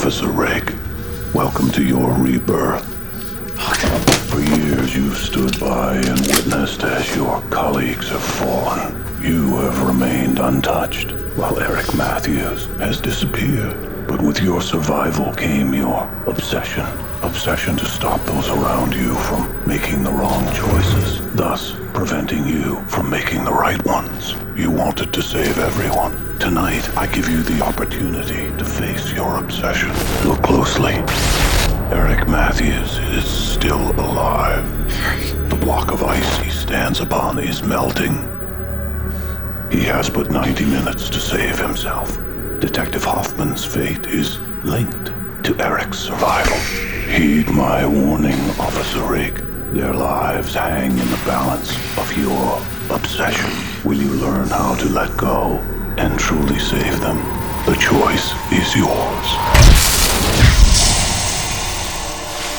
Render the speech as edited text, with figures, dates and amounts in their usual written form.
Officer Rick. Welcome to your rebirth. For years you've stood by and witnessed as your colleagues have fallen. You have remained untouched, while Eric Matthews has disappeared. But with your survival came your obsession. Obsession to stop those around you from making the wrong choices, thus preventing you from making the right ones. You wanted to save everyone. Tonight, I give you the opportunity to face your obsession. Look closely. Eric Matthews is still alive. The block of ice he stands upon is melting. He has but 90 minutes to save himself. Detective Hoffman's fate is linked to Eric's survival. Heed my warning, Officer Rick. Their lives hang in the balance of your obsession. Will you learn how to let go and truly save them? The choice is yours.